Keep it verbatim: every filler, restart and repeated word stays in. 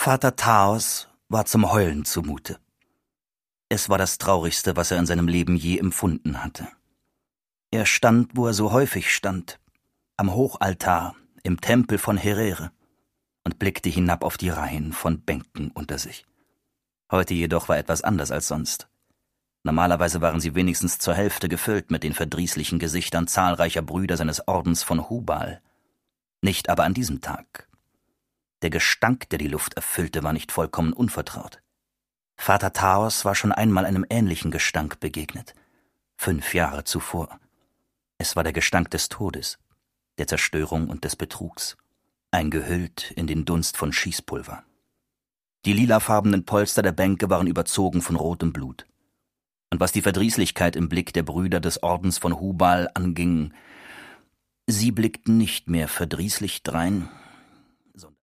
Vater Thaos war zum Heulen zumute. Es war das Traurigste, was er in seinem Leben je empfunden hatte. Er stand, wo er so häufig stand, am Hochaltar im Tempel von Herere, und blickte hinab auf die Reihen von Bänken unter sich. Heute jedoch war etwas anders als sonst. Normalerweise waren sie wenigstens zur Hälfte gefüllt mit den verdrießlichen Gesichtern zahlreicher Brüder seines Ordens von Hubal. Nicht aber an diesem Tag. Der Gestank, der die Luft erfüllte, war nicht vollkommen unvertraut. Vater Thaos war schon einmal einem ähnlichen Gestank begegnet, fünf Jahre zuvor. Es war der Gestank des Todes, der Zerstörung und des Betrugs, eingehüllt in den Dunst von Schießpulver. Die lilafarbenen Polster der Bänke waren überzogen von rotem Blut. Und was die Verdrießlichkeit im Blick der Brüder des Ordens von Hubal anging, sie blickten nicht mehr verdrießlich drein,